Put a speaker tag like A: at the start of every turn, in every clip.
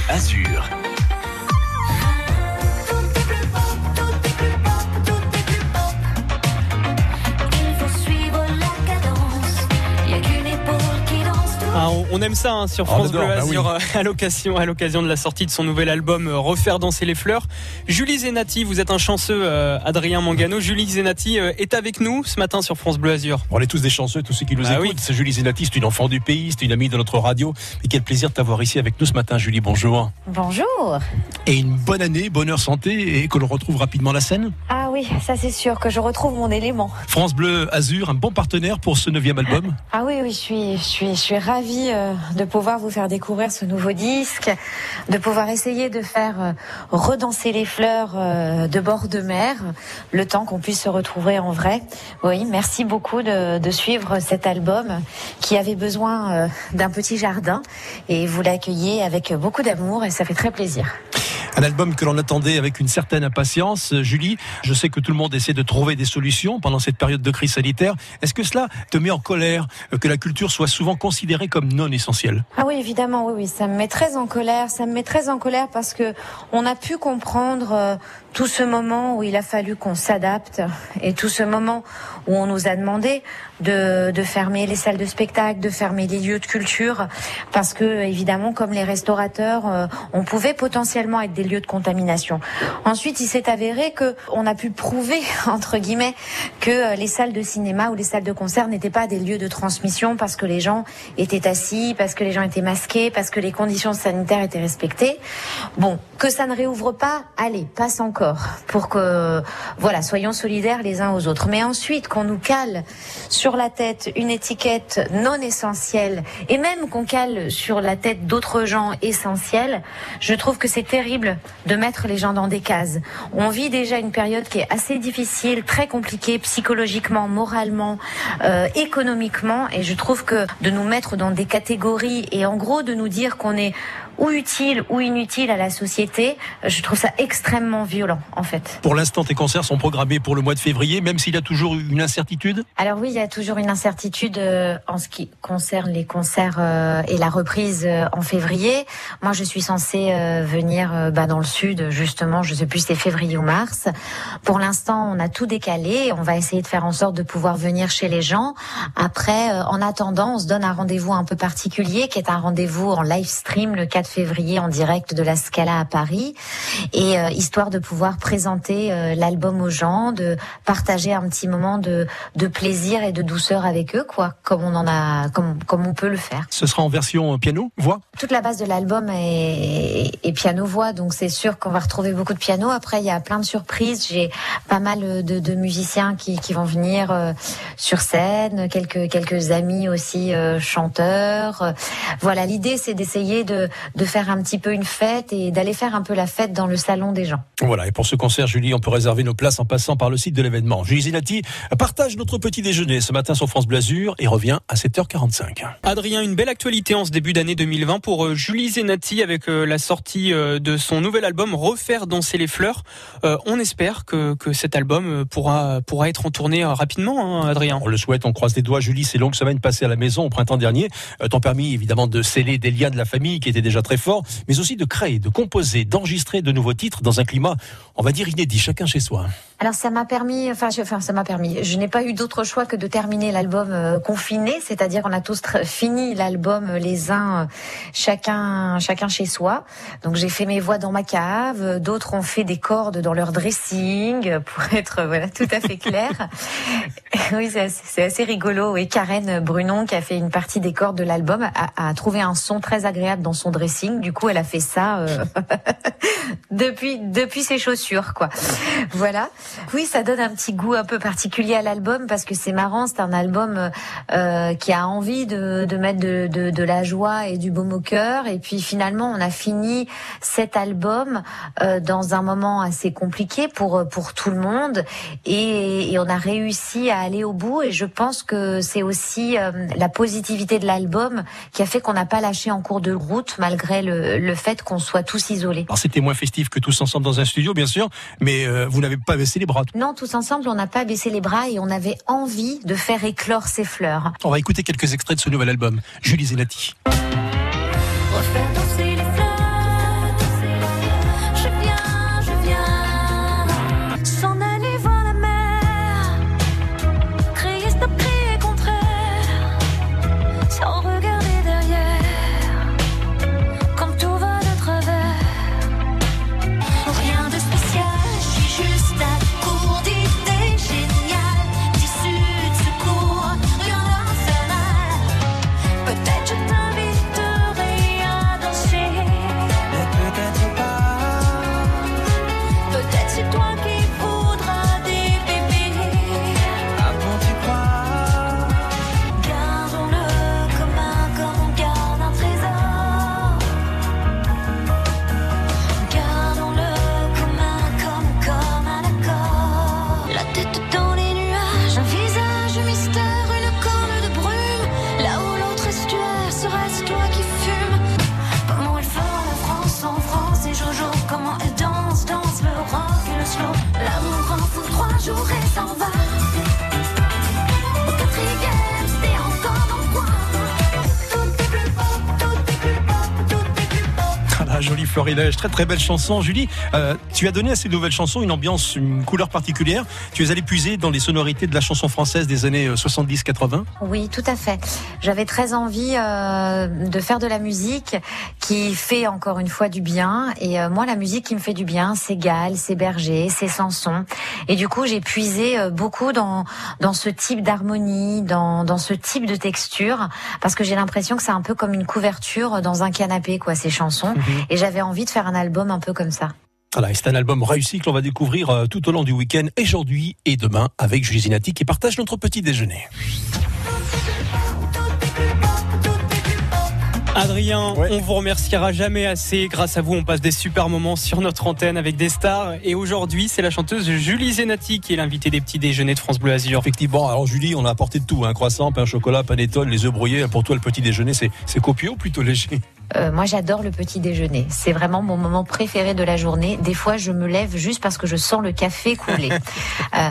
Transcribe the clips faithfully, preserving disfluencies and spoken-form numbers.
A: Azur.
B: Ah, on, on aime ça hein, sur France
C: oh,
B: Bleu
C: bah
B: Azur
C: oui.
B: à l'occasion, à l'occasion de la sortie de son nouvel album euh, Refaire danser les fleurs. Julie Zenati, vous êtes un chanceux, euh, Adrien Mangano. Julie Zenati euh, est avec nous ce matin sur France Bleu Azur.
C: On est tous des chanceux, tous ceux qui nous
B: Ah
C: écoutent.
B: oui.
C: C'est Julie Zenati, c'est une enfant du pays, c'est une amie de notre radio. Et quel plaisir de t'avoir ici avec nous ce matin, Julie. Bonjour.
D: Bonjour.
C: Et une bonne année, bonheur, santé et que l'on retrouve rapidement la scène.
D: Ah oui, ça c'est sûr que je retrouve mon élément.
C: France Bleu Azur, un bon partenaire pour ce neuvième album.
D: Ah oui, oui, je suis, je suis, je suis ravie euh, de pouvoir vous faire découvrir ce nouveau disque, de pouvoir essayer de faire euh, redanser les fleurs euh, de bord de mer, le temps qu'on puisse se retrouver en vrai. Oui, merci beaucoup de, de suivre cet album qui avait besoin euh, d'un petit jardin et vous l'accueillez avec beaucoup d'amour et ça fait très plaisir.
C: Un album que l'on attendait avec une certaine impatience. Julie, je sais que tout le monde essaie de trouver des solutions pendant cette période de crise sanitaire. Est-ce que cela te met en colère que la culture soit souvent considérée comme non essentielle ?
D: Ah oui, évidemment, oui, oui, ça me met très en colère. Ça me met très en colère parce que on a pu comprendre euh, tout ce moment où il a fallu qu'on s'adapte et tout ce moment où on nous a demandé de, de fermer les salles de spectacle, de fermer les lieux de culture parce que, évidemment, comme les restaurateurs, euh, on pouvait potentiellement être des lieux de contamination. Ensuite, il s'est avéré que on a pu prouver, entre guillemets, que les salles de cinéma ou les salles de concert n'étaient pas des lieux de transmission parce que les gens étaient assis, parce que les gens étaient masqués, parce que les conditions sanitaires étaient respectées. Bon, que ça ne réouvre pas, allez, passe encore, pour que, voilà, soyons solidaires les uns aux autres. Mais ensuite, qu'on nous cale sur la tête une étiquette non essentielle, et même qu'on cale sur la tête d'autres gens essentiels, je trouve que c'est terrible de mettre les gens dans des cases. On vit déjà une période qui est assez difficile, très compliquée, psychologiquement, moralement, euh, économiquement, et je trouve que de nous mettre dans des catégories et en gros de nous dire qu'on est ou utile ou inutile à la société, je trouve ça extrêmement violent en fait.
C: Pour l'instant, tes concerts sont programmés pour le mois de février, même s'il y a toujours une incertitude ?
D: Alors oui, il y a toujours une incertitude euh, en ce qui concerne les concerts euh, et la reprise euh, en février. Moi, je suis censée euh, venir euh, bah, dans le sud, justement, je sais plus si c'est février ou mars. Pour l'instant, on a tout décalé. On va essayer de faire en sorte de pouvoir venir chez les gens. Après, euh, en attendant, on se donne un rendez-vous un peu particulier, qui est un rendez-vous en live stream le quatre février en direct de la Scala à Paris, et euh, histoire de pouvoir présenter euh, l'album aux gens, de partager un petit moment de, de plaisir et de douceur avec eux, quoi, comme on en a, comme, comme on peut le faire.
C: Ce sera en version piano, voix ?
D: Toute la base de l'album est, est piano-voix, donc c'est sûr qu'on va retrouver beaucoup de piano. Après, il y a plein de surprises. J'ai pas mal de, de musiciens qui, qui vont venir euh, sur scène, quelques, quelques amis aussi euh, chanteurs. Voilà, l'idée, c'est d'essayer de de faire un petit peu une fête et d'aller faire un peu la fête dans le salon des gens.
C: Voilà, et pour ce concert, Julie, on peut réserver nos places en passant par le site de l'événement. Julie Zenati partage notre petit déjeuner ce matin sur France Bleu Azur et revient à sept heures quarante-cinq.
B: Adrien, une belle actualité en ce début d'année deux mille vingt pour euh, Julie Zenati avec euh, la sortie euh, de son nouvel album Refaire danser les fleurs. Euh, on espère que, que cet album euh, pourra, pourra être en tournée euh, rapidement, hein, Adrien.
C: On le souhaite, on croise les doigts. Julie, ces longues semaines passées à la maison au printemps dernier euh, t'ont permis évidemment de sceller des liens de la famille qui étaient déjà très forts, mais aussi de créer, de composer, d'enregistrer de nouveaux titres dans un climat, on va dire, inédit, chacun chez soi.
D: Alors ça m'a permis, enfin, je, enfin ça m'a permis, je n'ai pas eu d'autre choix que de terminer l'album euh, confiné, c'est-à-dire on a tous tr- fini l'album euh, les uns, euh, chacun, chacun chez soi. Donc j'ai fait mes voix dans ma cave, euh, d'autres ont fait des cordes dans leur dressing, euh, pour être euh, voilà tout à fait clair. Oui, c'est assez, c'est assez rigolo. Et Karen Brunon, qui a fait une partie des cordes de l'album, a, a trouvé un son très agréable dans son dressing. Du coup, elle a fait ça euh, depuis depuis ses chaussures, quoi. Voilà. Oui, ça donne un petit goût un peu particulier à l'album parce que c'est marrant. C'est un album euh, qui a envie de, de mettre de, de, de la joie et du baume au cœur. Et puis finalement, on a fini cet album euh, dans un moment assez compliqué pour pour tout le monde, et, et on a réussi à aller au bout. Et je pense que c'est aussi euh, la positivité de l'album qui a fait qu'on n'a pas lâché en cours de route malgré le, le fait qu'on soit tous isolés.
C: Alors c'était moins festif que tous ensemble dans un studio, bien sûr, mais euh, vous n'avez pas baissé les bras.
D: Non, tous ensemble, on n'a pas baissé les bras et on avait envie de faire éclore ces fleurs.
C: On va écouter quelques extraits de ce nouvel album. Julie Zenati.
E: Refaire danser les fleurs,
C: Florilège, très très belle chanson. Julie, euh, tu as donné à ces nouvelles chansons une ambiance, une couleur particulière. Tu es allée puiser dans les sonorités de la chanson française des années soixante-dix quatre-vingts.
D: Oui, tout à fait. J'avais très envie euh, de faire de la musique qui fait encore une fois du bien. Et euh, moi, la musique qui me fait du bien, c'est Gall, c'est Berger, c'est Sanson. Et du coup, j'ai puisé euh, beaucoup dans dans ce type d'harmonie, dans dans ce type de texture, parce que j'ai l'impression que c'est un peu comme une couverture dans un canapé, quoi, ces chansons. Mmh. Et j'avais envie de faire un album un peu comme ça.
C: Voilà, et c'est un album réussi que l'on va découvrir euh, tout au long du week-end, et aujourd'hui et demain, avec Julie Zenati qui partage notre petit déjeuner.
B: Adrien, ouais. On vous remerciera jamais assez. Grâce à vous, on passe des super moments sur notre antenne avec des stars. Et aujourd'hui, c'est la chanteuse Julie Zenati qui est l'invitée des petits déjeuners de France Bleu Azur.
C: Effectivement, alors Julie, on a apporté de tout, hein, croissant, pain au chocolat, panettone, les œufs brouillés. Pour toi, le petit déjeuner, c'est, c'est copieux ou plutôt léger ?
D: Euh, moi, j'adore le petit déjeuner. C'est vraiment mon moment préféré de la journée. Des fois, je me lève juste parce que je sens le café couler. euh...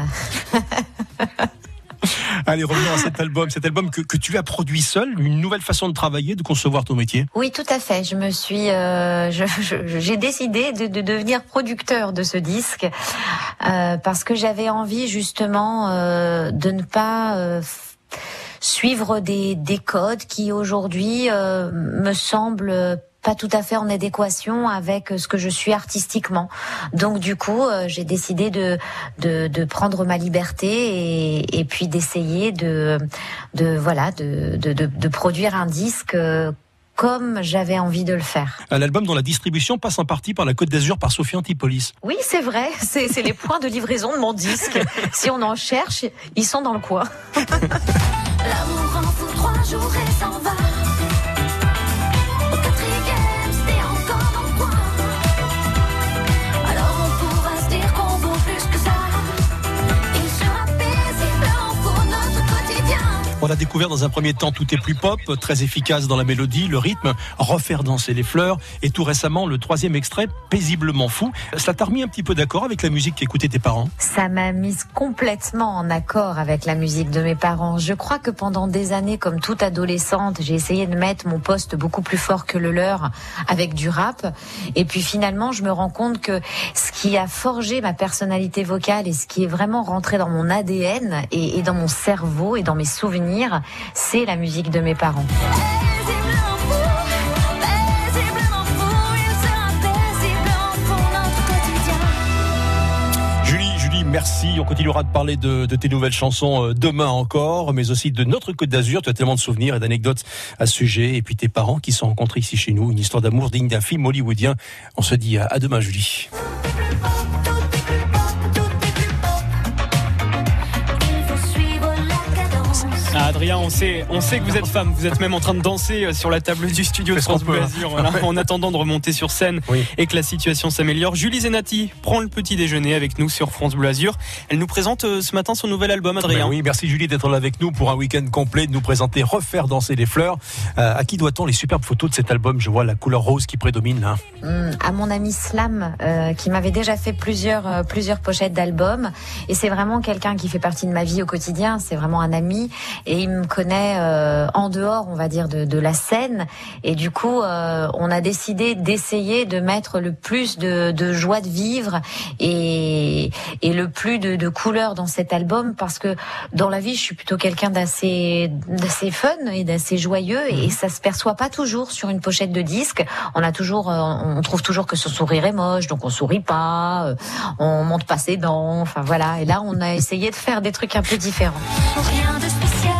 C: Allez, revenons à cet album, cet album que, que tu as produit seul, une nouvelle façon de travailler, de concevoir ton métier.
D: Oui, tout à fait. Je me suis, euh, je, je, j'ai décidé de, de devenir producteur de ce disque euh, parce que j'avais envie justement euh, de ne pas euh, suivre des, des codes qui aujourd'hui euh, me semblent pas tout à fait en adéquation avec ce que je suis artistiquement. Donc du coup, euh, j'ai décidé de, de de prendre ma liberté et, et puis d'essayer de de voilà de de de, de produire un disque euh, comme j'avais envie de le faire.
C: Un album dont la distribution passe en partie par la Côte d'Azur, par Sophie Antipolis.
D: Oui, c'est vrai. C'est, c'est les points de livraison de mon disque. Si on en cherche, ils sont dans le coin.
A: L'amour en fout trois jours et s'en va.
C: On l'a découvert dans un premier temps, tout est plus pop, très efficace dans la mélodie, le rythme, refaire danser les fleurs, et tout récemment, le troisième extrait, paisiblement fou. Cela t'a remis un petit peu d'accord avec la musique qu'écoutaient tes parents ?
D: Ça m'a mise complètement en accord avec la musique de mes parents. Je crois que pendant des années, comme toute adolescente, j'ai essayé de mettre mon poste beaucoup plus fort que le leur avec du rap. Et puis finalement, je me rends compte que ce qui a forgé ma personnalité vocale et ce qui est vraiment rentré dans mon A D N et, et dans mon cerveau et dans mes souvenirs, c'est la musique de mes parents.
C: Julie, Julie, merci. On continuera de parler de, de tes nouvelles chansons demain encore, mais aussi de notre Côte d'Azur. Tu as tellement de souvenirs et d'anecdotes à ce sujet. Et puis tes parents qui sont rencontrés ici chez nous. Une histoire d'amour digne d'un film hollywoodien. On se dit à, à demain, Julie.
B: Ah, Adrien, on sait, on sait que vous êtes femme. Vous êtes même en train de danser sur la table du studio de France Bleu Azur, voilà, en attendant de remonter sur scène oui. et que la situation s'améliore. Julie Zenati prend le petit déjeuner avec nous sur France Bleu Azur. Elle nous présente ce matin son nouvel album, Adrien.
C: Ben oui, merci Julie d'être là avec nous pour un week-end complet, de nous présenter Refaire danser les fleurs. Euh, à qui doit-on les superbes photos de cet album ? Je vois la couleur rose qui prédomine là.
D: Mmh, à mon ami Slam, euh, qui m'avait déjà fait plusieurs, euh, plusieurs pochettes d'albums. Et c'est vraiment quelqu'un qui fait partie de ma vie au quotidien. C'est vraiment un ami. Et il me connaît euh, en dehors, on va dire, de, de la scène. Et du coup, euh, on a décidé d'essayer de mettre le plus de, de joie de vivre et, et le plus de, de couleurs dans cet album, parce que dans la vie, je suis plutôt quelqu'un d'assez, d'assez fun et d'assez joyeux, et ça se perçoit pas toujours sur une pochette de disque. On a toujours, on trouve toujours que ce sourire est moche, donc on sourit pas, on monte pas ses dents, enfin voilà. Et là, on a essayé de faire des trucs un peu différents.
A: Rien de spécial.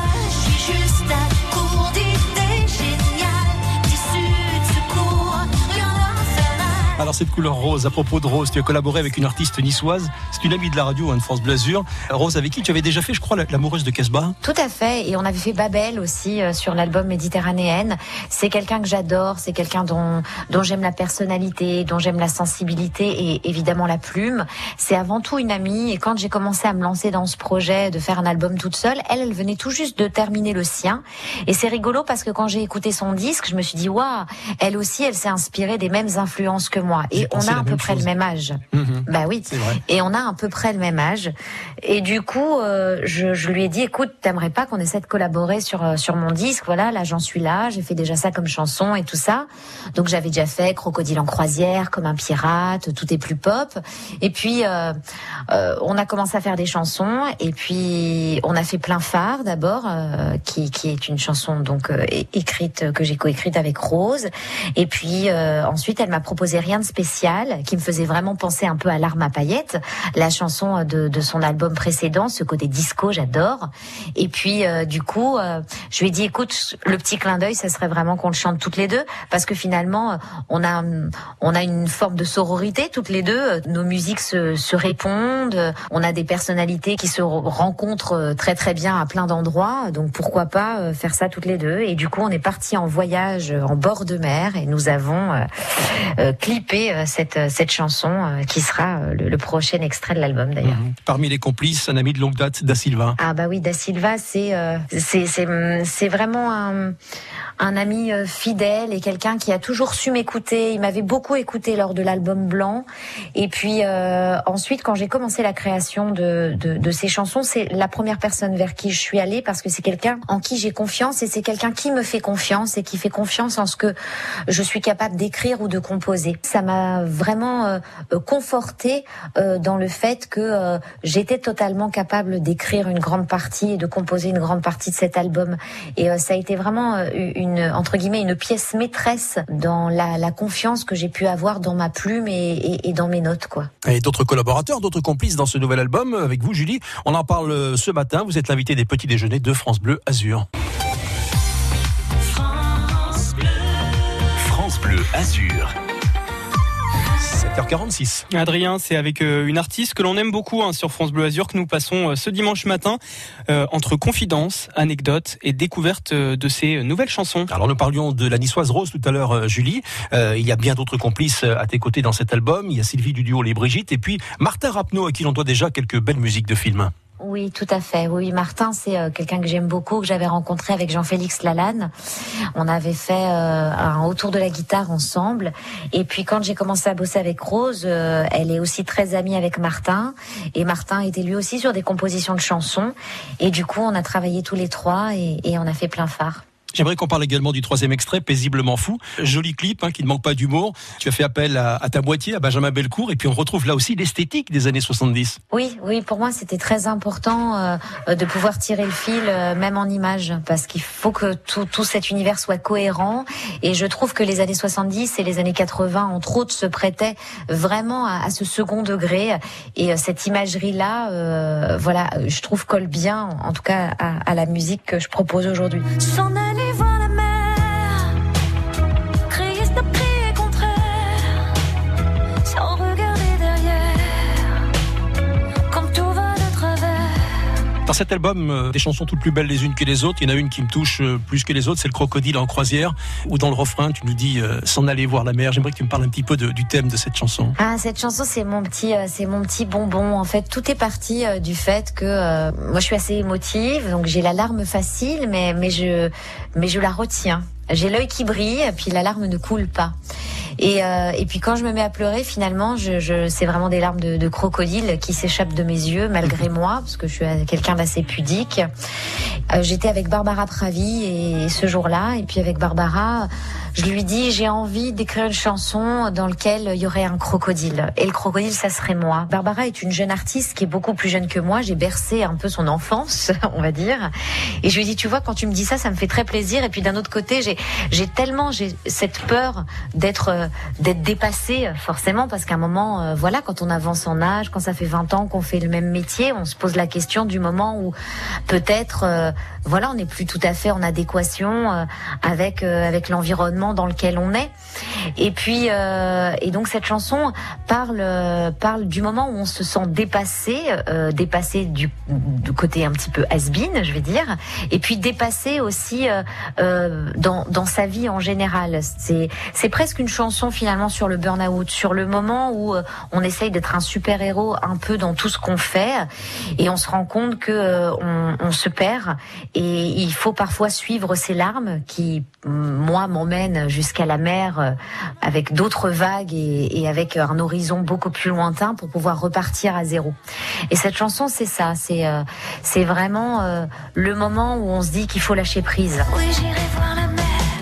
C: Alors cette couleur rose, à propos de Rose, tu as collaboré avec une artiste niçoise, c'est une amie de la radio, hein, de France Bleu Azur. Rose, avec qui tu avais déjà fait, je crois, l'amoureuse de Casbah.
D: Tout à fait, et on avait fait Babel aussi euh, sur l'album Méditerranéenne. C'est quelqu'un que j'adore, c'est quelqu'un dont, dont j'aime la personnalité, dont j'aime la sensibilité et évidemment la plume. C'est avant tout une amie, et quand j'ai commencé à me lancer dans ce projet de faire un album toute seule, elle, elle venait tout juste de terminer le sien. Et c'est rigolo parce que quand j'ai écouté son disque, je me suis dit, waouh, elle aussi, elle s'est inspirée des mêmes influences que moi. Et on a à peu près chose. le même âge. Mmh. Bah oui.
C: C'est vrai.
D: Et on a à peu près le même âge. Et du coup, euh, je, je lui ai dit, écoute, t'aimerais pas qu'on essaie de collaborer sur sur mon disque? Voilà, là j'en suis là, j'ai fait déjà ça comme chanson et tout ça. Donc j'avais déjà fait Crocodile en croisière, Comme un pirate, Tout est plus pop. Et puis euh, euh, on a commencé à faire des chansons. Et puis on a fait Plein phare d'abord, euh, qui qui est une chanson donc euh, écrite que j'ai coécrite avec Rose. Et puis euh, ensuite elle m'a proposé Rien de spécial, qui me faisait vraiment penser un peu à Larmes à paillettes, la chanson de de son album précédent, ce côté disco, j'adore. Et puis euh, du coup, euh, je lui ai dit, écoute, le petit clin d'œil, ça serait vraiment qu'on le chante toutes les deux, parce que finalement, on a on a une forme de sororité toutes les deux. Nos musiques se, se répondent, on a des personnalités qui se rencontrent très très bien à plein d'endroits, donc pourquoi pas faire ça toutes les deux. Et du coup, on est parti en voyage en bord de mer et nous avons euh, euh, clippé cette cette chanson euh, qui sera le, le prochain extrait de l'album d'ailleurs.
C: Mmh. Parmi les complices, un ami de longue date, Da Silva.
D: Ah bah oui, Da Silva, c'est euh, c'est c'est c'est vraiment un un ami fidèle et quelqu'un qui a toujours su m'écouter. Il m'avait beaucoup écouté lors de l'album Blanc. Et puis euh, ensuite, quand j'ai commencé la création de, de, de ces chansons, c'est la première personne vers qui je suis allée, parce que c'est quelqu'un en qui j'ai confiance et c'est quelqu'un qui me fait confiance et qui fait confiance en ce que je suis capable d'écrire ou de composer. Ça m'a vraiment euh, confortée euh, dans le fait que euh, j'étais totalement capable d'écrire une grande partie et de composer une grande partie de cet album. Et euh, ça a été vraiment euh, une Une, entre guillemets, une pièce maîtresse dans la, la confiance que j'ai pu avoir dans ma plume et, et, et dans mes notes, quoi.
C: Et d'autres collaborateurs, d'autres complices dans ce nouvel album avec vous, Julie. On en parle ce matin. Vous êtes l'invité des petits déjeuners de France Bleu Azur.
E: France Bleu, France Bleu Azur.
C: sept heures quarante-six.
B: Adrien, c'est avec une artiste que l'on aime beaucoup hein, sur France Bleu Azur que nous passons ce dimanche matin euh, entre confidences, anecdotes et découvertes de ses nouvelles chansons.
C: Alors nous parlions de la niçoise Rose tout à l'heure, Julie. Euh, il y a bien d'autres complices à tes côtés dans cet album. Il y a Sylvie du duo Les Brigitte et puis Martin Rapneau à qui l'on doit déjà quelques belles musiques de films.
D: Oui, tout à fait. Oui, Martin, c'est euh, quelqu'un que j'aime beaucoup, que j'avais rencontré avec Jean-Félix Lalanne. On avait fait euh, un autour de la guitare ensemble. Et puis, quand j'ai commencé à bosser avec Rose, euh, elle est aussi très amie avec Martin. Et Martin était lui aussi sur des compositions de chansons. Et du coup, on a travaillé tous les trois et, et on a fait Plein phare.
C: J'aimerais qu'on parle également du troisième extrait, Paisiblement fou. Joli clip hein, qui ne manque pas d'humour. Tu as fait appel à, à ta moitié, à Benjamin Bellecourt, et puis on retrouve là aussi l'esthétique des années soixante-dix.
D: Oui, oui, pour moi c'était très important euh, de pouvoir tirer le fil, euh, même en images, parce qu'il faut que tout, tout cet univers soit cohérent. Et je trouve que les années soixante-dix et les années quatre-vingts, entre autres, se prêtaient vraiment à, à ce second degré. Et euh, cette imagerie-là, euh, voilà, je trouve colle bien, en tout cas, à, à la musique que je propose aujourd'hui.
A: S'en aller voir la mer, crier stop, crier contraire, sans regarder derrière, comme tout va de travers.
C: Dans cet album, euh, des chansons toutes plus belles les unes que les autres. Il y en a une qui me touche euh, plus que les autres, c'est le Crocodile en croisière, où dans le refrain tu nous dis euh, s'en aller voir la mer. J'aimerais que tu me parles un petit peu de, du thème de cette chanson.
D: Ah, cette chanson c'est mon petit, euh, c'est mon petit bonbon. En fait, tout est parti euh, du fait que euh, moi je suis assez émotive, donc j'ai la larme facile, mais mais je mais je la retiens. J'ai l'œil qui brille, puis la larme ne coule pas. Et, euh, et puis quand je me mets à pleurer, finalement, je, je, c'est vraiment des larmes de, de crocodile qui s'échappent de mes yeux, malgré moi, parce que je suis quelqu'un d'assez pudique. Euh, j'étais avec Barbara Pravi et ce jour-là, et puis avec Barbara, je lui dis j'ai envie d'écrire une chanson dans laquelle il y aurait un crocodile. Et le crocodile, ça serait moi. Barbara est une jeune artiste qui est beaucoup plus jeune que moi. J'ai bercé un peu son enfance, on va dire. Et je lui dis, tu vois, quand tu me dis ça, ça me fait très plaisir. Et puis d'un autre côté, j'ai, j'ai tellement, j'ai cette peur d'être, euh, d'être dépassée, forcément, parce qu'à un moment, euh, voilà, quand on avance en âge, quand ça fait vingt ans qu'on fait le même métier, on se pose la question du moment où peut-être, euh, voilà, on n'est plus tout à fait en adéquation euh, avec euh, avec l'environnement dans lequel on est. Et puis euh, et donc cette chanson parle euh, parle du moment où on se sent dépassé, euh, dépassé du, du côté un petit peu has-been, je vais dire, et puis dépassé aussi euh, euh, dans dans sa vie en général. C'est c'est presque une chanson finalement sur le burn-out, sur le moment où euh, on essaye d'être un super-héros un peu dans tout ce qu'on fait et on se rend compte que euh, on, on se perd et il faut parfois suivre ses larmes qui moi m'emmènent emmène jusqu'à la mer euh, avec d'autres vagues et, et avec un horizon beaucoup plus lointain pour pouvoir repartir à zéro. Et cette chanson, c'est ça, c'est euh, c'est vraiment euh, le moment où on se dit qu'il faut lâcher prise.
A: Oui, j'irai voir la mer.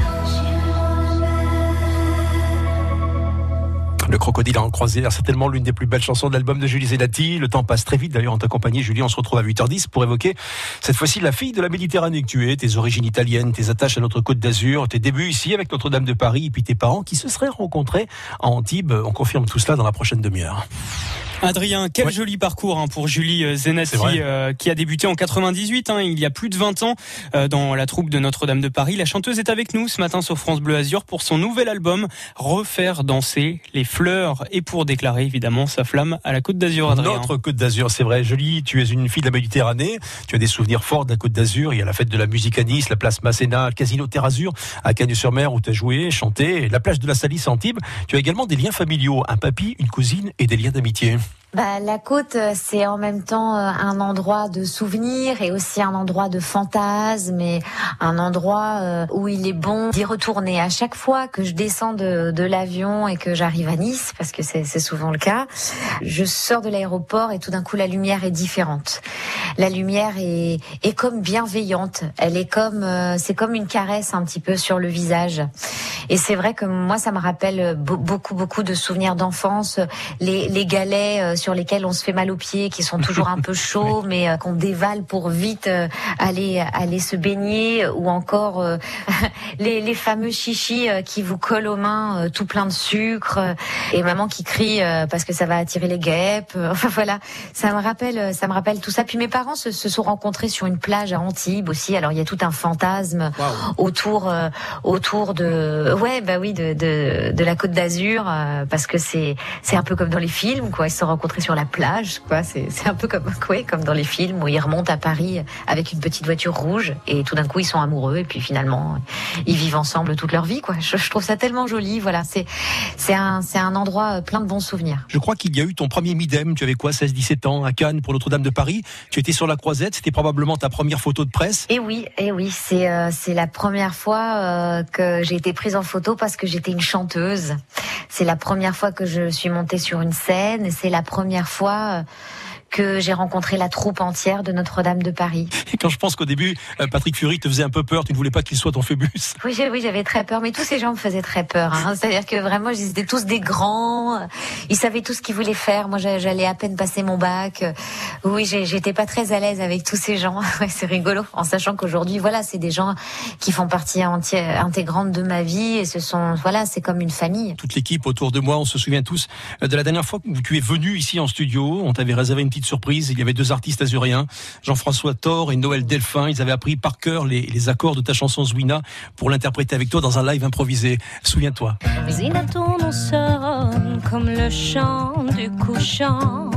C: Le crocodile en croisière, c'est tellement l'une des plus belles chansons de l'album de Julie Zenati. Le temps passe très vite. D'ailleurs, en ta compagnie, Julie, on se retrouve à huit heures dix pour évoquer cette fois-ci la fille de la Méditerranée que tu es, tes origines italiennes, tes attaches à notre Côte d'Azur, tes débuts ici avec Notre-Dame de Paris et puis tes parents qui se seraient rencontrés à Antibes. On confirme tout cela dans la prochaine demi-heure.
B: Adrien, quel
C: ouais.
B: joli parcours hein, pour Julie Zenati euh, qui a débuté en quatre-vingt-dix-huit, hein, il y a plus de vingt ans, euh, dans la troupe de Notre-Dame de Paris. La chanteuse est avec nous ce matin sur France Bleu Azur pour son nouvel album Refaire danser les fleurs et pour déclarer évidemment sa flamme à la Côte d'Azur. Adrien.
C: Notre Côte d'Azur, c'est vrai. Julie, tu es une fille de la Méditerranée. Tu as des souvenirs forts de la Côte d'Azur. Il y a la fête de la musique à Nice, la place Masséna, le casino Terre Azur à Cagnes-sur-Mer où tu as joué, chanté, la plage de la Salisse à Antibes. Tu as également des liens familiaux, un papy, une cousine et des liens d'amitié.
D: Bah, la côte, c'est en même temps un endroit de souvenirs et aussi un endroit de fantasmes et un endroit où il est bon d'y retourner. À chaque fois que je descends de, de l'avion et que j'arrive à Nice, parce que c'est, c'est souvent le cas, je sors de l'aéroport et tout d'un coup la lumière est différente. La lumière est, est comme bienveillante. Elle est comme, c'est comme une caresse un petit peu sur le visage. Et c'est vrai que moi, ça me rappelle beaucoup, beaucoup de souvenirs d'enfance. Les, les galets sur lesquels on se fait mal aux pieds, qui sont toujours un peu chauds, mais euh, qu'on dévale pour vite euh, aller aller se baigner, ou encore euh, les, les fameux chichis euh, qui vous collent aux mains, euh, tout plein de sucre, euh, et maman qui crie euh, parce que ça va attirer les guêpes. Euh, enfin voilà, ça me rappelle, ça me rappelle tout ça. Puis mes parents se, se sont rencontrés sur une plage à Antibes aussi. Alors il y a tout un fantasme wow. autour euh, autour de ouais bah oui de de, de la Côte d'Azur, euh, parce que c'est c'est un peu comme dans les films quoi. Ils se sont rencontrés sur la plage, quoi. C'est, c'est un peu comme, ouais, comme dans les films où ils remontent à Paris avec une petite voiture rouge et tout d'un coup ils sont amoureux et puis finalement ils vivent ensemble toute leur vie, quoi. Je, je trouve ça tellement joli. Voilà, c'est, c'est un, c'est un endroit plein de bons souvenirs.
C: Je crois qu'il y a eu ton premier Midem. Tu avais quoi, seize dix-sept ans à Cannes pour Notre-Dame de Paris. Tu étais sur la Croisette. C'était probablement ta première photo de presse.
D: Et oui, et oui, c'est, euh, c'est la première fois euh, que j'ai été prise en photo parce que j'étais une chanteuse. C'est la première fois que je suis montée sur une scène et c'est la première fois que j'ai rencontré la troupe entière de Notre-Dame de Paris.
C: Et quand je pense qu'au début, Patrick Fury te faisait un peu peur, tu ne voulais pas qu'il soit ton Phébus.
D: Oui, j'ai, oui, j'avais très peur, mais tous ces gens me faisaient très peur. Hein. C'est-à-dire que vraiment, ils étaient tous des grands, ils savaient tout ce qu'ils voulaient faire. Moi, j'allais à peine passer mon bac. Oui, j'étais pas très à l'aise avec tous ces gens. Ouais, c'est rigolo, en sachant qu'aujourd'hui, voilà, c'est des gens qui font partie entière, intégrante de ma vie, et ce sont, voilà, c'est comme une famille.
C: Toute l'équipe autour de moi, on se souvient tous de la dernière fois où tu es venu ici en studio. On t'avait réservé une petite surprise. Il y avait deux artistes azuréens, Jean-François Thor et Noël Delphin. Ils avaient appris par cœur les, les accords de ta chanson Zouina pour l'interpréter avec toi dans un live improvisé. Souviens-toi.
F: Zina, ton nom sonne comme le chant du couchant,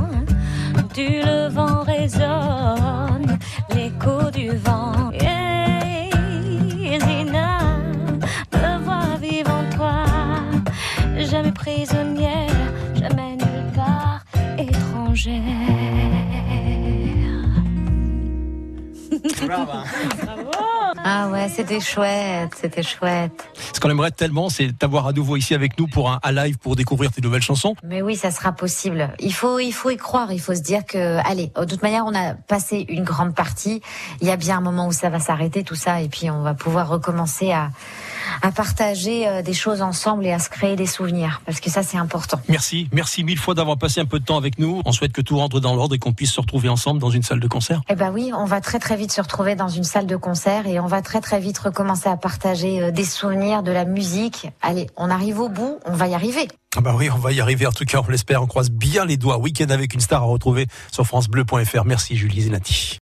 F: du levant résonne l'écho du vent. Hey, Zina, me vois vivre en toi, jamais prisonnière, jamais nulle part étrangère.
B: Bravo.
D: Ah ouais, c'était chouette, c'était chouette.
C: Ce qu'on aimerait tellement, c'est t'avoir à nouveau ici avec nous pour un, un live pour découvrir tes nouvelles chansons.
D: Mais oui, ça sera possible. Il faut, il faut y croire. Il faut se dire que, allez, de toute manière, on a passé une grande partie. Il y a bien un moment où ça va s'arrêter, tout ça, et puis on va pouvoir recommencer à, à partager des choses ensemble et à se créer des souvenirs, parce que ça, c'est important.
C: Merci, merci mille fois d'avoir passé un peu de temps avec nous. On souhaite que tout rentre dans l'ordre et qu'on puisse se retrouver ensemble dans une salle de concert.
D: Eh ben oui, on va très très vite se retrouver dans une salle de concert et on va très très vite recommencer à partager des souvenirs, de la musique. Allez, on arrive au bout, on va y arriver.
C: Ah bah oui, on va y arriver, en tout cas, on l'espère, on croise bien les doigts. Week-end avec une star à retrouver sur francebleu point f r. Merci Julie Zenati.